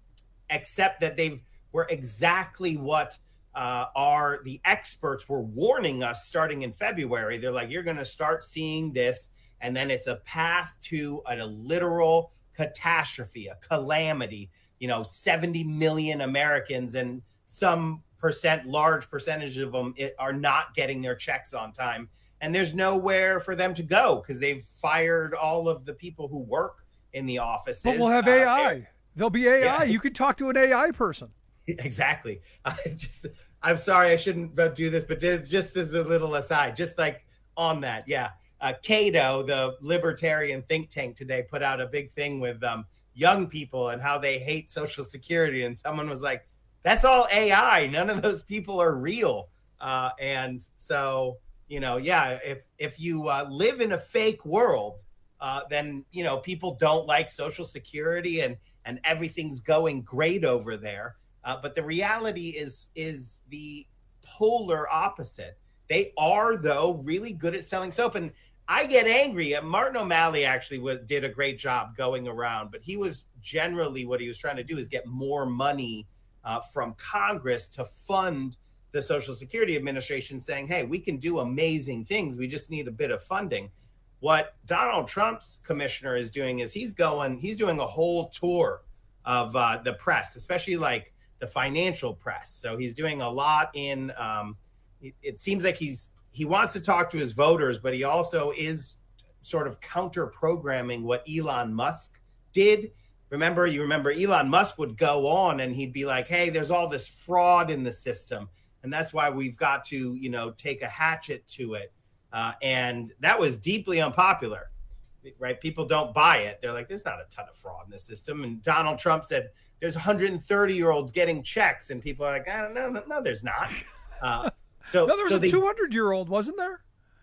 except that they were exactly what uh, are the experts were warning us starting in February. They're like, you're going to start seeing this, and then it's a path to a, a literal catastrophe, a calamity. You know, seventy million Americans and some percent, large percentage of them are not getting their checks on time. And there's nowhere for them to go because they've fired all of the people who work in the offices. But we'll have A I. Uh, There'll be A I. Yeah. You could talk to an A I person. Exactly. I just, I'm sorry, I shouldn't do this, but just as a little aside, just like on that. Yeah. Uh, Cato, the libertarian think tank today, put out a big thing with um, young people and how they hate Social Security. And someone was like, that's all A I. None of those people are real. Uh, and so, you know, yeah, if if you uh, live in a fake world, uh, then, you know, people don't like Social Security and and everything's going great over there. Uh, but the reality is is the polar opposite. They are, though, really good at selling soap. And I get angry. Martin O'Malley actually was, did a great job going around, but he was generally what he was trying to do is get more money uh, from Congress to fund the Social Security Administration, saying, hey, we can do amazing things. We just need a bit of funding. What Donald Trump's commissioner is doing is he's going, he's doing a whole tour of uh, the press, especially like the financial press. So he's doing a lot in, um, it, it seems like he's, he wants to talk to his voters, but he also is sort of counter programming what Elon Musk did. Remember, you remember Elon Musk would go on and he'd be like, hey, there's all this fraud in the system. And that's why we've got to, you know, take a hatchet to it. Uh, and that was deeply unpopular, right? People don't buy it. They're like, there's not a ton of fraud in the system. And Donald Trump said, there's one hundred thirty year olds getting checks. And people are like, I don't know. No, no, there's not. Uh, so no, there was so a the, two hundred year old, wasn't there?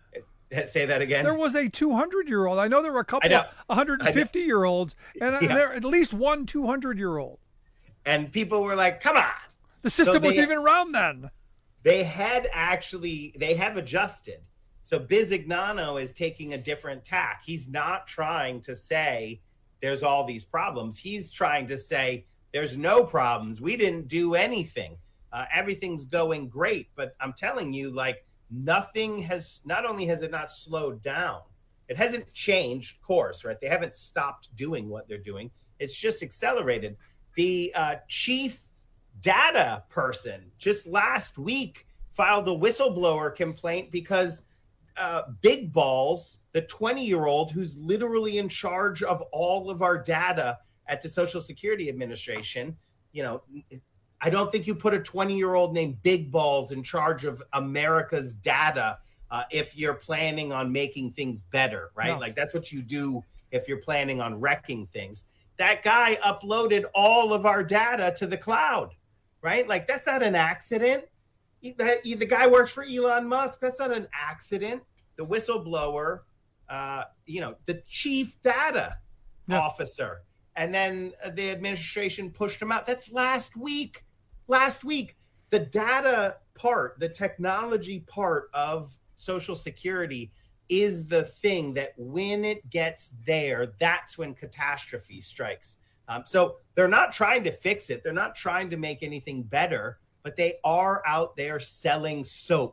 Say that again. There was a two hundred year old. I know there were a couple of one hundred fifty year olds, and, yeah. and there at least one two hundred year old. And people were like, come on. The system so they, was even around then. They had actually, they have adjusted. So Bisignano is taking a different tack. He's not trying to say there's all these problems. He's trying to say there's no problems. We didn't do anything. Uh, everything's going great. But I'm telling you, like, nothing has, not only has it not slowed down, it hasn't changed course, right? They haven't stopped doing what they're doing. It's just accelerated. The uh, chief data person just last week filed a whistleblower complaint because uh, Big Balls, the twenty year old who's literally in charge of all of our data at the Social Security Administration, you know, I don't think you put a twenty year old named Big Balls in charge of America's data uh, if you're planning on making things better, right? No. Like that's what you do if you're planning on wrecking things. That guy uploaded all of our data to the cloud, right? Like that's not an accident. The, the guy works for Elon Musk. That's not an accident. The whistleblower, uh, you know, the chief data yeah. officer. And then the administration pushed him out. That's last week. Last week. The data part, the technology part of Social Security is the thing that when it gets there, that's when catastrophe strikes. Um, so they're not trying to fix it. They're not trying to make anything better, but they are out there selling soap.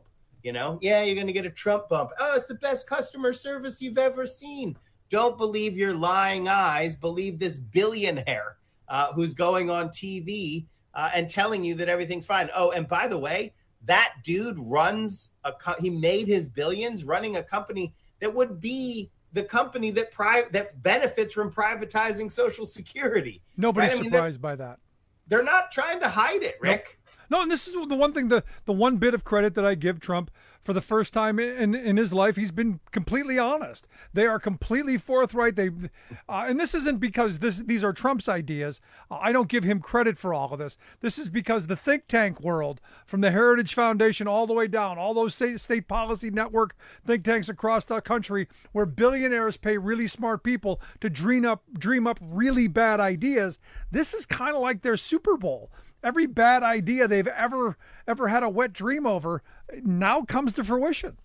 You know, yeah, you're going to get a Trump bump. Oh, it's the best customer service you've ever seen. Don't believe your lying eyes. Believe this billionaire uh, who's going on T V uh, and telling you that everything's fine. Oh, and by the way, that dude runs a co- he made his billions running a company that would be the company that pri- that benefits from privatizing Social Security. Nobody's right? I mean, surprised by that. They're not trying to hide it, Rick. No, and this is the one thing, the, the one bit of credit that I give Trump. For the first time in, in his life, he's been completely honest. They are completely forthright. They, uh, and this isn't because this these are Trump's ideas. Uh, I don't give him credit for all of this. This is because the think tank world, from the Heritage Foundation all the way down, all those state, state policy network think tanks across the country, where billionaires pay really smart people to dream up dream up really bad ideas. This is kind of like their Super Bowl. Every bad idea they've ever ever had a wet dream over now comes to fruition.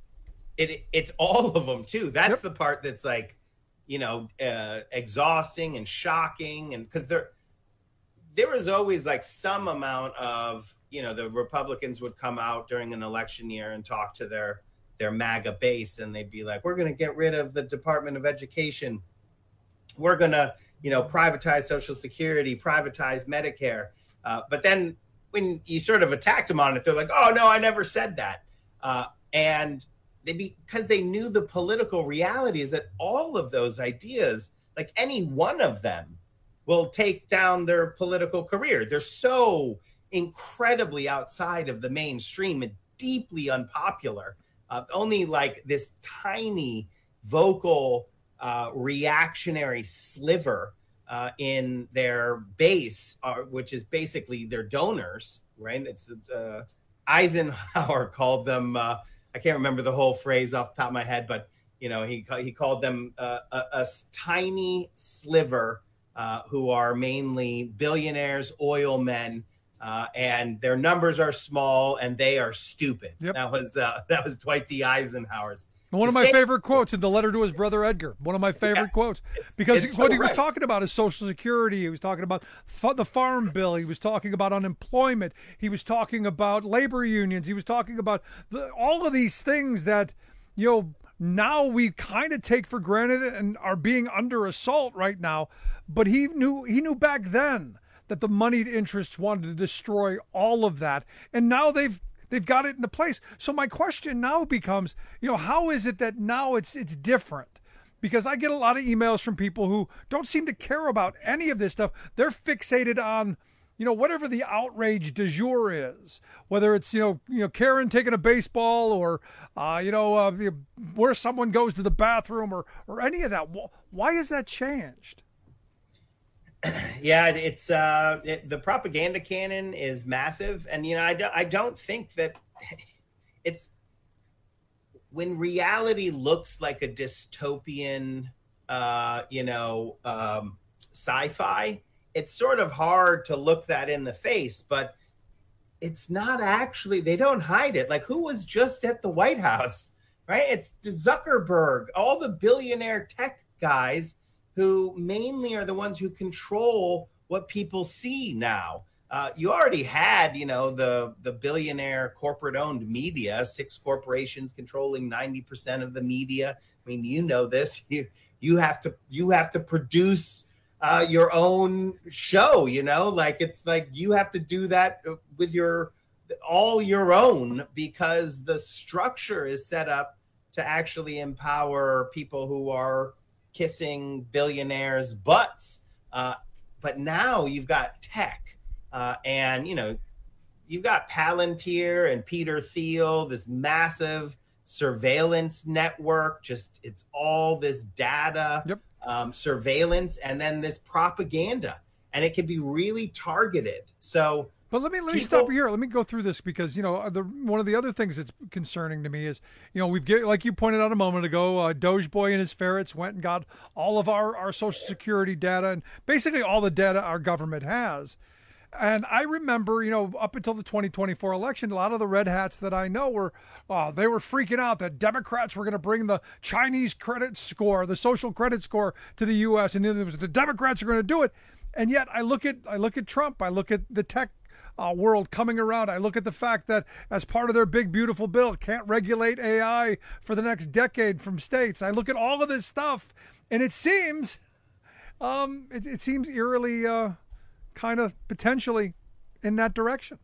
It it's all of them too. That's Yep. the part that's like, you know, uh, exhausting and shocking, and because there there was always like some amount of, you know, the Republicans would come out during an election year and talk to their their MAGA base, and they'd be like, "We're going to get rid of the Department of Education. We're going to, you know, privatize Social Security, privatize Medicare." Uh, but then when you sort of attacked them on it, they're like, "Oh no, I never said that." Uh, and they because they knew the political reality is that all of those ideas, like any one of them, will take down their political career. They're so incredibly outside of the mainstream and deeply unpopular. Uh, only like this tiny vocal uh, reactionary sliver Uh, in their base, uh, which is basically their donors, right? It's uh, Eisenhower called them. Uh, I can't remember the whole phrase off the top of my head, but you know, he he called them uh, a, a tiny sliver uh, who are mainly billionaires, oil men, uh, and their numbers are small and they are stupid. Yep. That was uh, that was Dwight D. Eisenhower's. One of my favorite quotes in the letter to his brother Edgar. One of my favorite yeah, quotes, because it's what so he was right. talking about is Social Security. He was talking about f- the Farm Bill. He was talking about unemployment. He was talking about labor unions. He was talking about the, all of these things that, you know, now we kind of take for granted and are being under assault right now. But he knew he knew back then that the moneyed interests wanted to destroy all of that, and now they've. They've got it into place. So my question now becomes, you know, how is it that now it's it's different? Because I get a lot of emails from people who don't seem to care about any of this stuff. They're fixated on, you know, whatever the outrage du jour is, whether it's, you know, you know, Karen taking a baseball or, uh, you know, uh, where someone goes to the bathroom or or any of that. Why has that changed? Yeah, it's uh, it, the propaganda cannon is massive, and you know, I don't, I don't think that it's when reality looks like a dystopian, uh, you know, um, sci-fi. It's sort of hard to look that in the face, but it's not actually. They don't hide it. Like, who was just at the White House, right? It's Zuckerberg, all the billionaire tech guys, who mainly are the ones who control what people see now. Uh, you already had, you know, the the billionaire corporate-owned media, six corporations controlling ninety percent of the media. I mean, you know this. You you have to you have to produce uh, your own show. You know, like it's like you have to do that with your all your own, because the structure is set up to actually empower people who are kissing billionaires' butts. Uh, but now you've got tech uh, and, you know, you've got Palantir and Peter Thiel, this massive surveillance network. Just it's all this data, yep. um, surveillance, and then this propaganda. And it can be really targeted. So But let me let me People, stop here. Let me go through this, because you know the one of the other things that's concerning to me is, you know, we've get, like you pointed out a moment ago, uh, Doge Boy and his ferrets went and got all of our our Social Security data and basically all the data our government has. And I remember, you know, up until the twenty twenty-four election, a lot of the red hats that I know were, uh, they were freaking out that Democrats were going to bring the Chinese credit score, the social credit score, to the U S, and it was the Democrats are going to do it. And yet I look at I look at Trump, I look at the tech uh, world coming around. I look at the fact that as part of their big, beautiful bill, can't regulate A I for the next decade from states. I look at all of this stuff, and it seems, um, it, it seems eerily, uh, kind of potentially in that direction.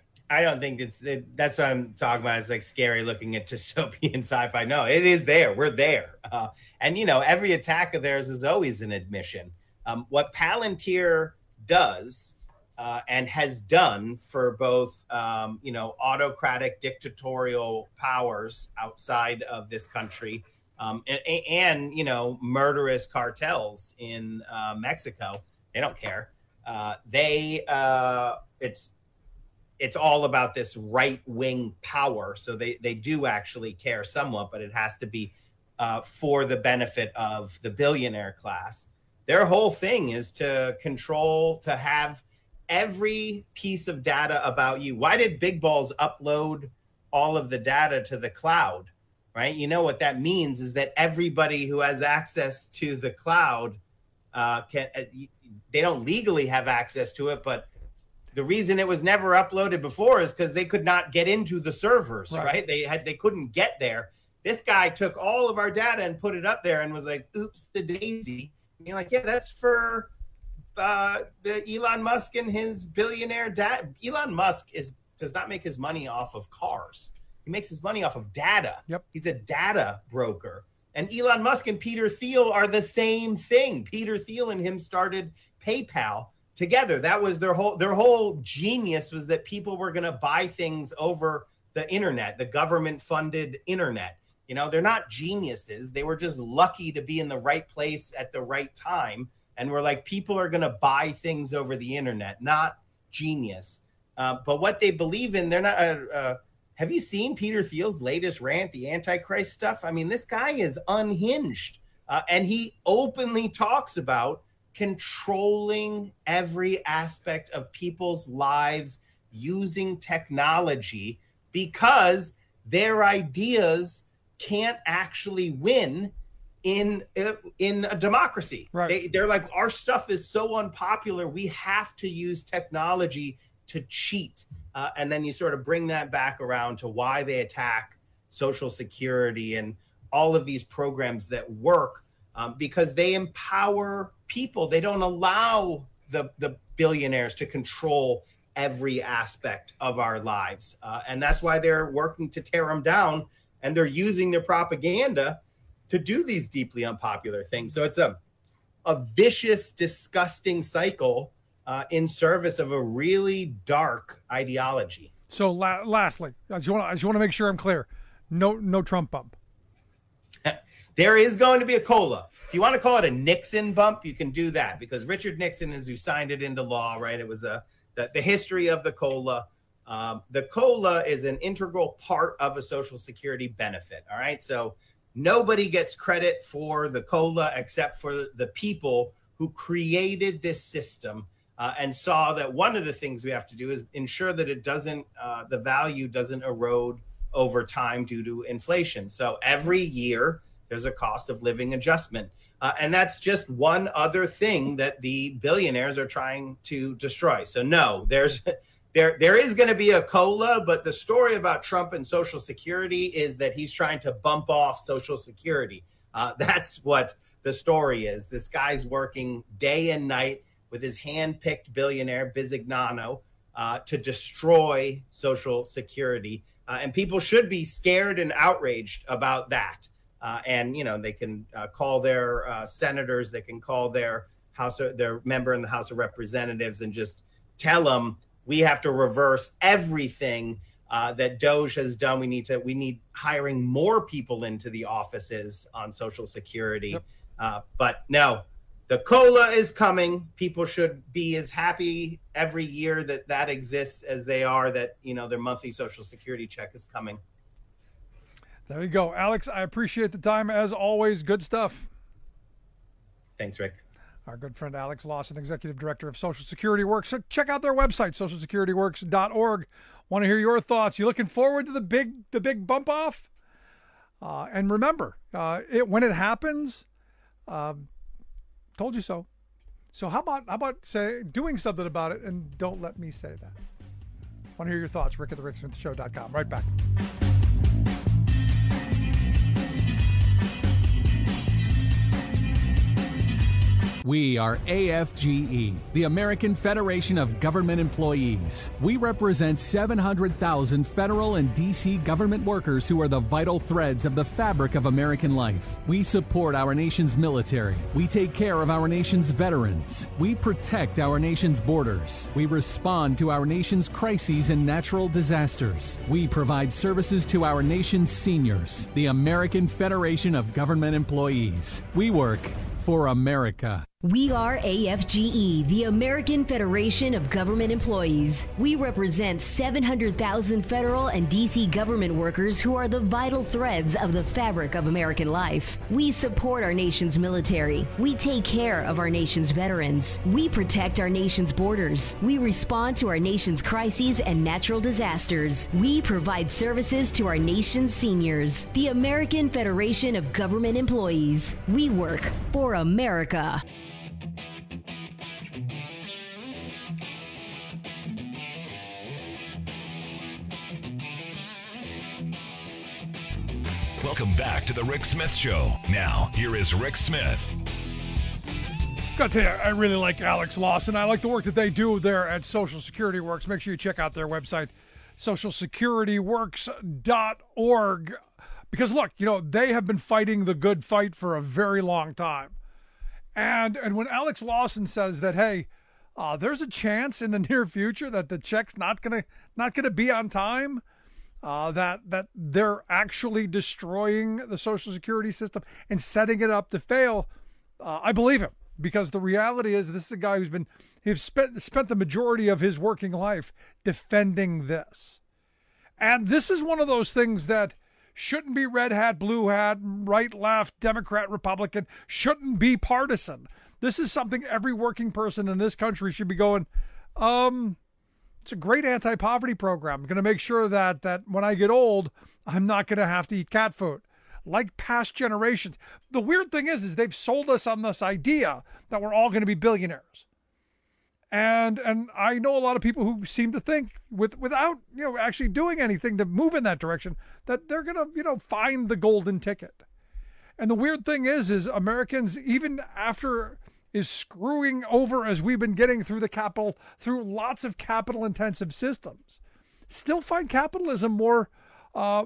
I don't think it's it, that's what I'm talking about. It's like scary looking at dystopian sci-fi. No, it is there. We're there. Uh, and, you know, every attack of theirs is always an admission. Um, what Palantir does uh, and has done for both, um, you know, autocratic dictatorial powers outside of this country um, and, and, you know, murderous cartels in uh, Mexico, they don't care. Uh, they uh, it's It's all about this right-wing power. So they, they do actually care somewhat, but it has to be uh, for the benefit of the billionaire class. Their whole thing is to control, to have every piece of data about you. Why did Big Balls upload all of the data to the cloud, right? You know what that means is that everybody who has access to the cloud, uh, can uh, they don't legally have access to it, but the reason it was never uploaded before is because they could not get into the servers, right. right? They had they couldn't get there. This guy took all of our data and put it up there and was like, oops, the daisy. And you're like, yeah, that's for uh, the Elon Musk and his billionaire dad. Elon Musk is does not make his money off of cars. He makes his money off of data. Yep. He's a data broker. And Elon Musk and Peter Thiel are the same thing. Peter Thiel and him started PayPal together. That was their whole their whole genius, was that people were going to buy things over the internet, the government funded internet. You know, they're not geniuses. They were just lucky to be in the right place at the right time. And we're like, people are going to buy things over the internet, not genius. Uh, but what they believe in, they're not. Uh, uh, have you seen Peter Thiel's latest rant, the Antichrist stuff? I mean, this guy is unhinged. Uh, and he openly talks about controlling every aspect of people's lives using technology, because their ideas can't actually win in in a democracy. Right. They, they're like, our stuff is so unpopular, we have to use technology to cheat. Uh, and then you sort of bring that back around to why they attack Social Security and all of these programs that work, um, because they empower people. They don't allow the, the billionaires to control every aspect of our lives. Uh, and that's why they're working to tear them down, and they're using their propaganda to do these deeply unpopular things. So it's a, a vicious, disgusting cycle uh, in service of a really dark ideology. So la- lastly, I just want to I just want to make sure I'm clear. No, no Trump bump. There is going to be a COLA. If you want to call it a Nixon bump, you can do that, because Richard Nixon is who signed it into law, right? It was a, the, the history of the COLA. Um, the COLA is an integral part of a Social Security benefit, all right? So nobody gets credit for the COLA except for the people who created this system uh, and saw that one of the things we have to do is ensure that it doesn't, uh, the value doesn't erode over time due to inflation. So every year there's a cost of living adjustment. Uh, and that's just one other thing that the billionaires are trying to destroy. So no, there's there there is going to be a COLA, but the story about Trump and Social Security is that he's trying to bump off Social Security. Uh, that's what the story is. This guy's working day and night with his hand-picked billionaire, Bisignano, uh, to destroy Social Security. Uh, and people should be scared and outraged about that. Uh, and, you know, they can uh, call their uh, senators, they can call their House, their member in the House of Representatives and just tell them, we have to reverse everything uh, that Doge has done. We need to, we need hiring more people into the offices on Social Security. Yep. Uh, but no, the COLA is coming. People should be as happy every year that that exists as they are that, you know, their monthly Social Security check is coming. There you go. Alex, I appreciate the time as always. Good stuff. Thanks, Rick. Our good friend Alex Lawson, Executive Director of Social Security Works. Check out their website, social security works dot org. Want to hear your thoughts. You looking forward to the big the big bump off? Uh, and remember, uh, it when it happens, uh, told you so. So how about how about say doing something about it, and don't let me say that. Want to hear your thoughts? Rick at the Rick Smith Show dot com. Right back. We are A F G E, the American Federation of Government Employees. We represent seven hundred thousand federal and D C government workers who are the vital threads of the fabric of American life. We support our nation's military. We take care of our nation's veterans. We protect our nation's borders. We respond to our nation's crises and natural disasters. We provide services to our nation's seniors. The American Federation of Government Employees. We work for America. We are A F G E, the American Federation of Government Employees. We represent seven hundred thousand federal and D C government workers who are the vital threads of the fabric of American life. We support our nation's military. We take care of our nation's veterans. We protect our nation's borders. We respond to our nation's crises and natural disasters. We provide services to our nation's seniors. The American Federation of Government Employees. We work for America. Welcome back to the Rick Smith Show. Now, here is Rick Smith. Got to tell you, I really like Alex Lawson. I like the work that they do there at Social Security Works. Make sure you check out their website, social security works dot org. Because, look, you know, they have been fighting the good fight for a very long time. And and when Alex Lawson says that, hey, uh, there's a chance in the near future that the check's not gonna not gonna be on time, uh, that that they're actually destroying the Social Security system and setting it up to fail, uh, I believe him, because the reality is this is a guy who's been he's spent spent the majority of his working life defending this, and this is one of those things that shouldn't be red hat, blue hat, right, left, Democrat, Republican, shouldn't be partisan. This is something every working person in this country should be going, um, it's a great anti-poverty program. I'm going to make sure that that when I get old, I'm not going to have to eat cat food like past generations. The weird thing is, is they've sold us on this idea that we're all going to be billionaires. And and I know a lot of people who seem to think, with without you know actually doing anything to move in that direction, that they're gonna you know find the golden ticket. And the weird thing is, is Americans, even after is screwing over as we've been getting through the capital, through lots of capital intensive systems, still find capitalism more uh,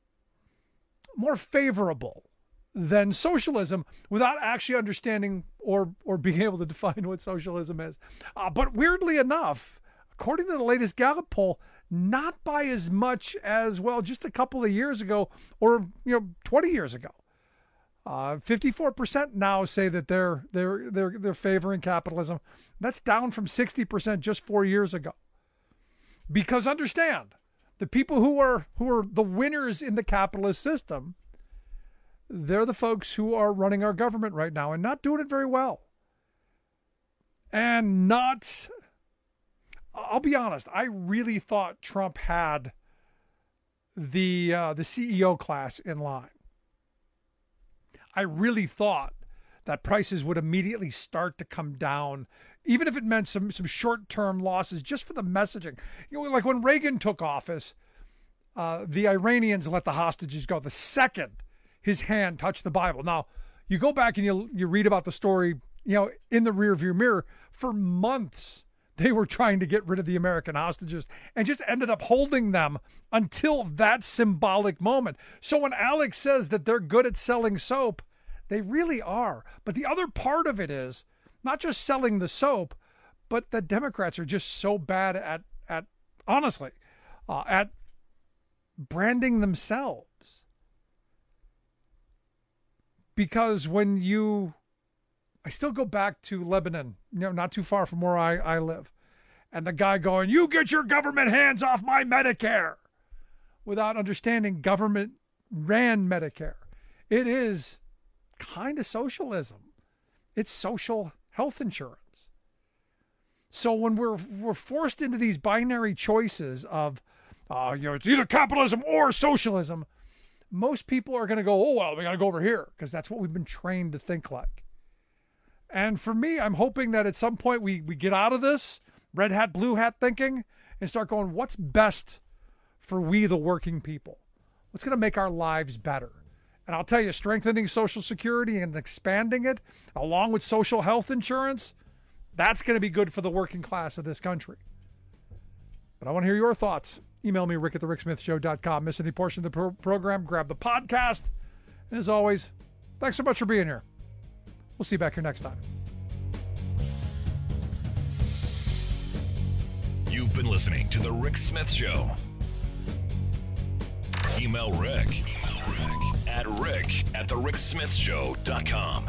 more favorable than socialism, without actually understanding or or being able to define what socialism is. Uh, but weirdly enough, according to the latest Gallup poll, not by as much as, well, just a couple of years ago, or you know, twenty years ago. Uh, fifty-four percent now say that they're they're they're they're favoring capitalism. That's down from sixty percent just four years ago. Because understand, the people who are who are the winners in the capitalist system, they're the folks who are running our government right now and not doing it very well. And not, I'll be honest, I really thought Trump had the uh, the C E O class in line. I really thought that prices would immediately start to come down, even if it meant some some short-term losses just for the messaging. You know, like when Reagan took office, uh, the Iranians let the hostages go. The second his hand touched the Bible. Now, you go back and you you read about the story, you know, in the rearview mirror. For months, they were trying to get rid of the American hostages and just ended up holding them until that symbolic moment. So when Alex says that they're good at selling soap, they really are. But the other part of it is not just selling the soap, but the Democrats are just so bad at, at honestly, uh, at branding themselves. Because when you, I still go back to Lebanon, you know, not too far from where I, I live. And the guy going, you get your government hands off my Medicare, without understanding government ran Medicare. It is kind of socialism. It's social health insurance. So when we're we're forced into these binary choices of, uh, you know, it's either capitalism or socialism, most people are going to go, oh, well, we got to go over here, because that's what we've been trained to think like. And for me, I'm hoping that at some point we, we get out of this red hat, blue hat thinking, and start going, what's best for we, the working people? What's going to make our lives better? And I'll tell you, strengthening Social Security and expanding it, along with social health insurance, that's going to be good for the working class of this country. But I want to hear your thoughts. Email me, rick at the rick smith show dot com. Miss any portion of the pro- program, grab the podcast. And as always, thanks so much for being here. We'll see you back here next time. You've been listening to The Rick Smith Show. Email Rick, Email Rick at rick at the rick smith show dot com.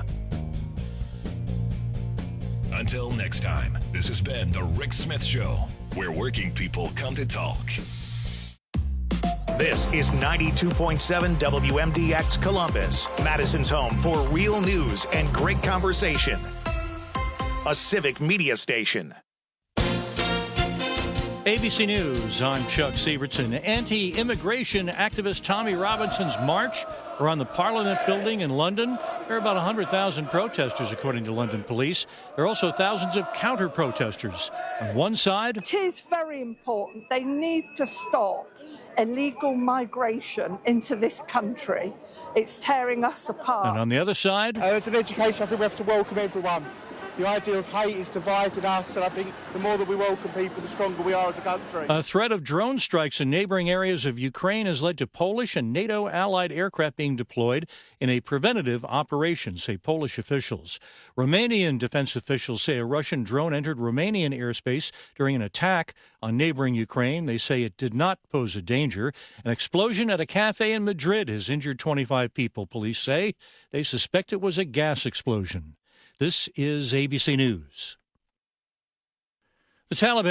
Until next time, this has been The Rick Smith Show, where working people come to talk. This is ninety-two point seven W M D X Columbus, Madison's home for real news and great conversation. A civic media station. A B C News, I'm Chuck Sievertson. Anti-immigration activist Tommy Robinson's march around the Parliament building in London. There are about one hundred thousand protesters, according to London police. There are also thousands of counter-protesters. On one side, it is very important. They need to stop illegal migration into this country. It's tearing us apart. And on the other side, uh, it's an education. I think we have to welcome everyone. The idea of hate is divided us, and I think the more that we welcome people, the stronger we are as a country. A threat of drone strikes in neighboring areas of Ukraine has led to Polish and NATO allied aircraft being deployed in a preventative operation, say Polish officials. Romanian defense officials say a Russian drone entered Romanian airspace during an attack on neighboring Ukraine. They say it did not pose a danger. An explosion at a cafe in Madrid has injured twenty-five people, police say. They suspect it was a gas explosion. This is A B C News. The Taliban